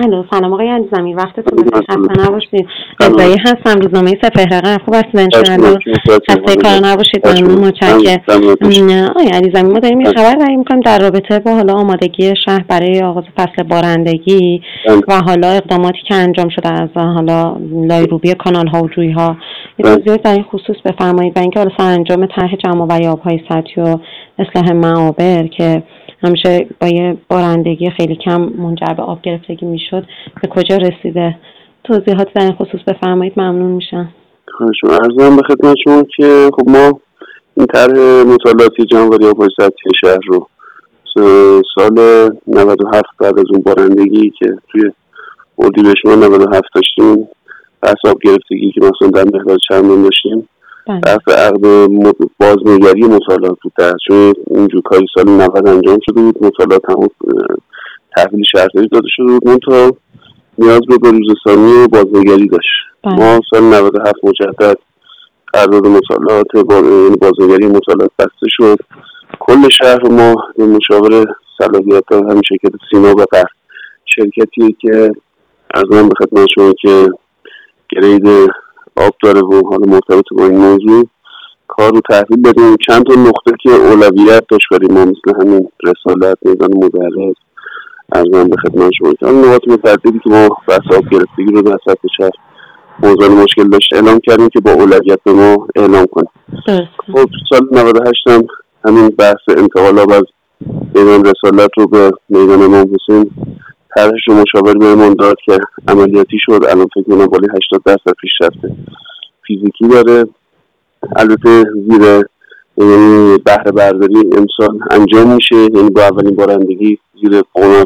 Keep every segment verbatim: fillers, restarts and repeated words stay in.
الو سلام آقای علیزمی، وقتتون بخیر، خسته نباشید. رضایی هستم، روزنامه سپهر. خوب هستید انشاءالله؟ خسته کار نباشید. ممنون، متشکرم. آقای علیزمی، ما داریم این خبر داریم می‌کنیم در رابطه با حالا آمادگی شهر برای آغاز فصل بارندگی و حالا اقداماتی که انجام شده از حالا لایروبی کانال‌ها و جوی‌ها. یه توضیح در این خصوص بفرمایید و اینکه حالا سرانجام طرح جمع‌آوری آب‌های سطحی و اصلاح معابر که همیشه با یه بارندگی خیلی کم منجر به آب گرفتگی میشد به کجا رسیده؟ توضیحات در این خصوص بفرمایید، ممنون میشم. خواهش می‌کنم. عرضم به خدمت شما که خب ما این طرح مطالعاتی جمع‌آوری آب‌های سطحی شهر رو سال نود و هفت بعد از اون بارندگی که توی اردیبهشت ماه نود و هفت داشتیم، بحث آب گرفتگی که مثلا در مقدار چندان داشتیم، بحث عقد بازنگری مطالعات بود. در چون اینجور کاری سال نود انجام شده بود، مطالعات هم تحویل شهرداری داده شده بود، منتها نیاز به بروزرسانی و بازنگری داشت. بله. ما سال نود و هفت مجدد قرارداد مطالعات بازنگری مطالعات بسته شد. کل شهر ما به مشاور صلاحیت ها همین شرکت سینا و قهر، شرکتیه که از من به خدمت شما که گرید آب داره و حالا مرتبط با این موضوع کار رو تحویل بدیم. چند تا نقطه که اولویت داشت برای ما مثل همین رسالت، میدان مدرس، از من به خدمت شما که همین نقاط متعددی که ما بحث آب گرفتگی رو در سطح شهر موضوع مشکل داشت اعلام کردیم که با اولویت به ما اعلام کنیم. خب سال نود و هشت هم همین بحث انتقال آب از میدان رسالت رو به میدان امام حسین طرحش رو مشاور بهمون داد که عملیاتی شد. الان فکر کنم بالای هشتاد درصد پیشرفت فیزیکی داره. البته زیر یعنی بهره برداری امسال انجام میشه، یعنی با اولین بارندگی زیر قناف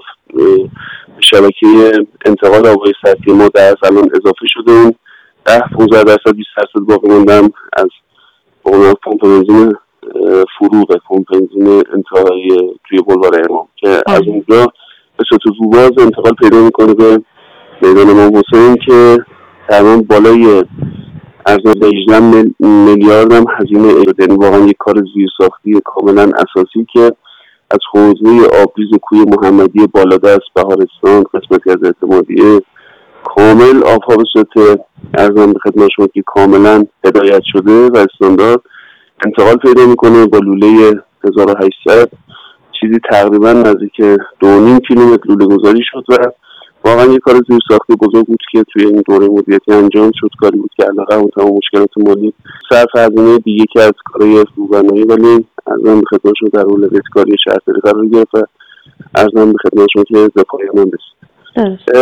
شبکه انتقال آب‌های سطحی ما در الان اضافه شده. اون ده پانزده درصد بیست درصد باقی موندن از قناف پمپ بنزین فروغ پمپ بنزین انتهایی توی بلوار امام که از اونجا به صورت روباز انتقال پیدا میکنه به میدان امام حسین که تقریبا بالای از هجده میلیارد هم هزینه شده. یعنی واقعا یک کار زیرساختی کاملا اساسی که از حوزه آبریز کوی محمدی بالادست بهارستان قسمتی از اعتمادیه کامل آبها به صورت ارزان به خدمت شما که کاملا هدایت شده و استاندارد انتقال پیدا میکنه با لوله هزار و هشتصد، چیزی تقریبا نزدیک دو و نیم کیلومتر لوله گذاری شد و واقعا یک کار زیرساختی بزرگ بود که توی این دوره مدیریتی انجام شد. کاری بود که علاوه بر تمام مشکلات مالی صرف هزینه دیگه که از کارهای روزانه‌ای ولی ارزان به خدمت شما در اولویت کاری شهرداری قرار گرفت و ارزان به خدمت شما که به پایان رسید.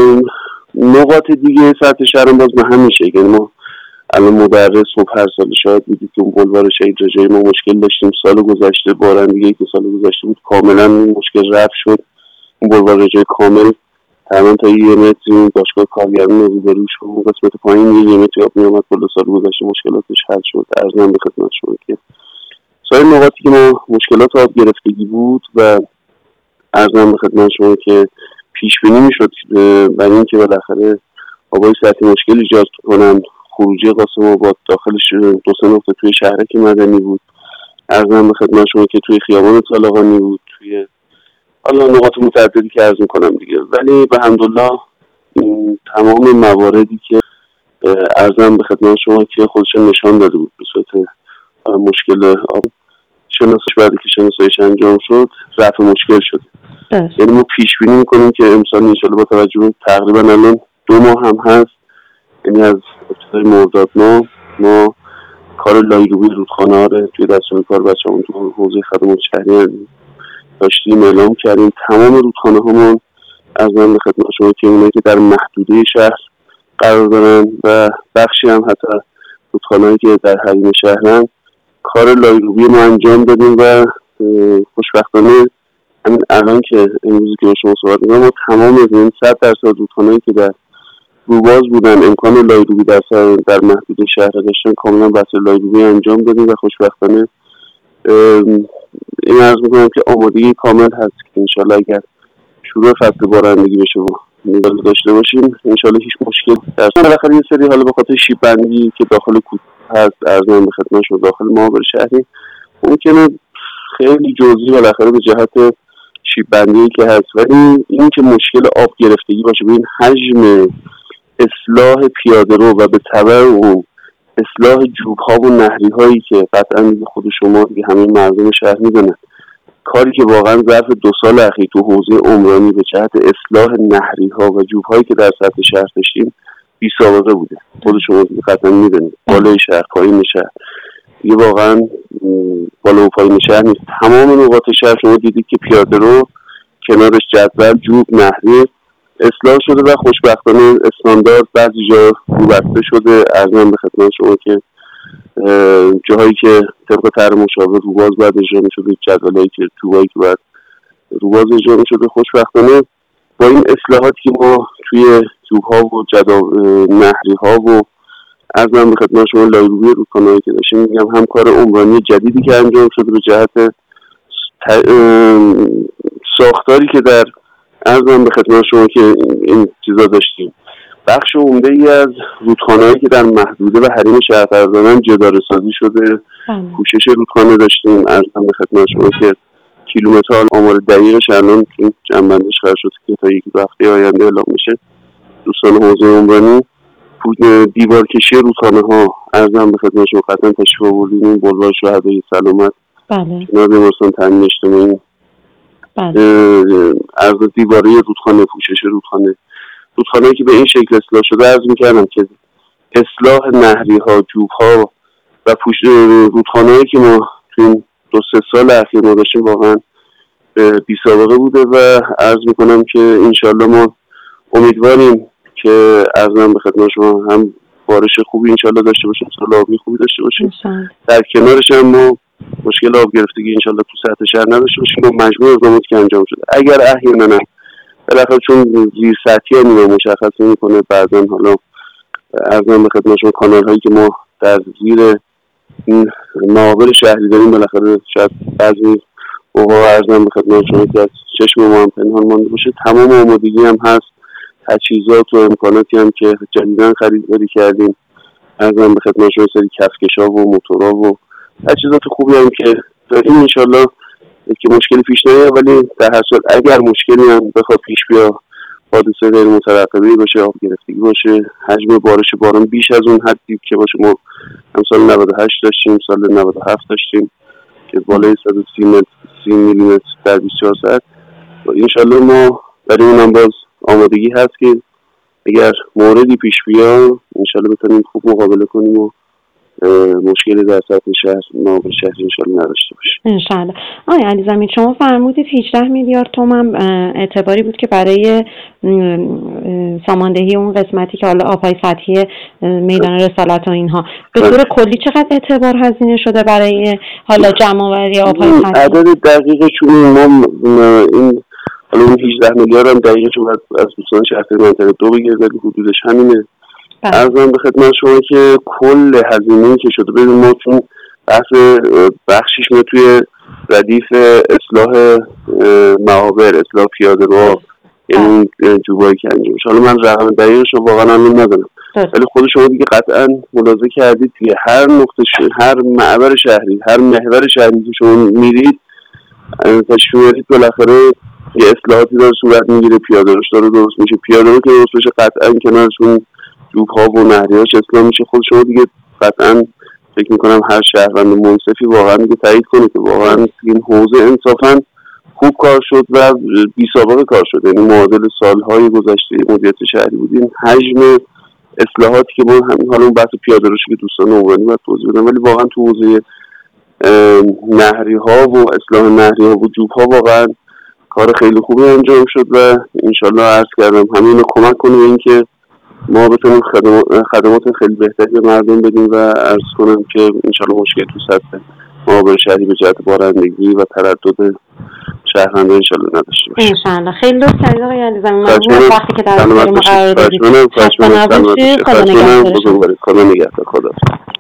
نقاط دیگه سطح شهر باز به همین شکل، یعنی ما الان مدرس صبح هر سال شاید دیدید که اون بلوار شهید رجایی ما مشکل داشتیم. سال گذشته بارندگی که سال گذشته بود کاملا این مشکل رفع شد. اون بلوار رجایی کامل تمام تا یه متر باشگاه کارگران روبروش و اون قسمت پایین یه متر آب میامد. کل سال گذشته مشکلاتش حل شد. ارزم به خدمت شما که سایر نقاطی که ما مشکلات آب گرفتگی بود و ارزم به خدمت شما که پیش بینی میشد برای اینکه بالاخره آبای سطحی مشکل ایجاد کنن. خروجی قاسم آباد داخلش دو سه نقطه توی شهرک مدنی بود. ارزم به خدمت شما که توی خیابان طالقانی بود، توی حالا نقاط متعددی که عرض می‌کنم دیگه. ولی به حمدالله این تمام مواردی که ارزم به خدمت شما که خودش نشان داده بود به صورت مشکل آب شناسش بعدی که شناساییش انجام شد رفع مشکل شد. یعنی ما پیش بینی می‌کنیم که امسال ان شاءالله با توجه به تقریبا الان دو ماه هم هست، یعنی از ابتدای مرداد ما ما کار لایروبی رودخانه‌ها رو توی دستور کار بچه‌مون تو حوزه خدمات شهری داشتیم اعلام کردیم. تمام رودخانه‌هامون از من به خدمت شما که اونایی که در محدوده شهر قرار دارن و بخشی هم حتی رودخانه‌هایی که در حریم شهرن کار لایروبی ما انجام دادیم و خوشبختانه همین الان که امروزی که با شما صحبت می‌کنم ما تمام این صد درصد رودخانه‌ای که در روباز بودن امکان لایروبی در در محدوده شهر داشتن کاملا بحث لایروبی انجام دادیم و خوشبختانه این عرض میکنم که آمادگی کامل هست که انشالله اگر شروع فصل بارندگی بشه و نیاز داشته باشیم انشالله هیچ مشکل در بالاخره یه سری حالا به خاطر شیب بندی که داخل کوه هست ارزم به خدمت شما داخل معابر شهری ممکنه خیلی جزئی بالاخره به جهت شیب بندی که هست، ولی این که مشکل آب گرفتگی باشه به این حجم اصلاح پیاده رو و به تبع اون اصلاح جوب ها و نهری هایی که قطعا خود شما دیگه همه مردم شهر میدونن، کاری که واقعا ظرف دو سال اخیر تو حوزه عمرانی به جهت اصلاح نهری ها و جوب هایی که در سطح شهر داشتیم بی سابقه بوده. خود شما دیگه قطعا میدونید بالای شهر پایین شهر دیگه واقعا بالا و پایین شهر نیست. تمام نقاط شهر شما دیدید که پیاده رو کنارش جدول جوب نهری اصلاح شده و خوشبختانه استاندارد بعضی جا روبسته شده. ارزم به خدمت شما که جاهایی که طبق طرح مشاور روباز باید اجرا می‌شده، جدولایی که توبایی که باید روباز اجرا می‌شده، خوشبختانه با این اصلاحاتی که ما توی جوب‌ها و جدا نهری‌ها و ارزم به خدمت شما لایروبی رودخانه‌ای که داشتیم، میگم هم کار عمرانی جدیدی که انجام شده به جهت ساختاری که در ارزم به خدمت شما که این چیزا داشتیم. بخش عمده ای از رودخانه‌ای که در محدوده و حریم شهر قرار دارن جداره سازی شده. پوشش رودخانه داشتیم. ارزم به خدمت شما که کیلومتر آمار دقیقش الان این جنبندش قرار شد که تا یک هفته آینده اعلام میشه. دوستان حوزه عمرانی دیوار کشی رودخانه‌ها ارزم به خدمت شما قطعا تشریف آوردیم. این بلوار شهدای سلامت بله کنار بیمارستان تامین اجتماعی، بله عرض دیواره رودخانه، پوشش رودخانه، رودخانه‌ای که به این شکل اصلاح شده. عرض می‌کردم که اصلاح نهری‌ها، جوب‌ها و پوش رودخانه‌ای که ما تو این دو سه سال اخیر ما داشتیم واقعا بی سابقه بوده و عرض می‌کنم که انشالله ما امیدواریم که عرضم به خدمت شما هم بارش خوبی انشالله داشته باشیم، سال آبی خوبی داشته باشیم، در کنارش هم ما مشکل آب گرفتگی انشالله تو سطح شهر نداشته باشیم و مجموع اقداماتی که انجام شده اگر احیانا بالاخره چون زیر سطحی هم مشخص نمی‌کنه بعضن حالا ارزم به خدمت شما کانال هایی که ما در زیر این معابر شهری داریم بالاخره شاید بعضی موقع ارزم به خدمت شما که از چشم ما هم پنهان مانده باشه. تمام آمادگی هم هست، تجهیزات و امکاناتی هم که جدیداً خریداری کردیم. ارزم به خدمت شما سری کفکش‌ها و موتورها و تجهیزات خوبی هم که داریم انشالله که مشکلی پیش نیاد، ولی در هر صورت اگر مشکلی هم بخواد پیش بیا، حادثه غیر مترقبه باشه، آب گرفتگی باشه، حجم بارش باران بیش از اون حدی که باشه، ما هم سال نود و هشت داشتیم، سال نود و هفت داشتیم که بالای صد و سی میلیمتر در بیست و چهار ساعت. انشالله ما برای اونم باز آمادگی هست که اگر موردی پیش بیا انشالله بتونیم خوب مقابله کنیم و مشکلی در سطح شهر ما به شهر انشالله نداشته باشیم انشالله. آقای علیزمی شما فرمودید هجده میلیارد تومان اعتباری بود که برای ساماندهی اون قسمتی که حالا آبهای سطحی میدان رسالت و اینها به طور کلی چقدر اعتبار هزینه شده برای حالا جمع‌آوری آبهای سطحی؟ عدد دقیقش چون ما این حالا اون هجده میلیارد هم دقیقش از دوستان شهرداری منطقه دو بگیره ولی حدودش همینه. عرضم به خدمت شما که کل هزینه‌ای که شده ببین ما چون بحث بخشیش ما توی ردیف اصلاح معابر، اصلاح پیاده رو، یعنی جوبایی که انجام شد. حالا من رقم دقیقش رو واقعا هم ندارم ولی خود شما دیگه قطعا ملاحظه کردید توی هر نقطه ش... هر معبر شهری، هر محور شهری که شما میرید تشریف میارید بالاخره یه اصلاحاتی داره صورت میگیره، پیاده روش داره درست میشه، پیاده رو که درست بشه قطعا کنارشون جوب‌ها و نهریهاش اصلاح میشه. خود شما دیگه قطعا فکر میکنم هر شهروند منصفی واقعا دیگه تایید کنه که واقعا این حوزه انصافا خوب کار شد و بی سابقه کار شد، یعنی معادل سالهای گذشته مدیریت شهری بودیم. حجم اصلاحاتی که ما همین حالا اون بحث پیاده روشی که دوستان عمرانی باید توضیح بدن، ولی واقعا تو حوزه نهریها و اصلاح نهریها و جوب‌ها واقعا کار خیلی خوبی انجام شد و انشالله عرض کردم همین رو کمک کنه به اینکه ما بتونیم خدمات, خدمات خیلی بهتری به مردم بدیم و عرض کنم که انشالله مشکل تو سطح معابر شهری به جهت بارندگی و تردد شهروندا انشالله نداشته باشیم. انشالله. خیلی لطف کردید آقای علیزمی، ممنون وقتی که در اختیار ما قرار دادید. خسته نباشید. خدا نگهدارتون. خدا نگهدار. خدا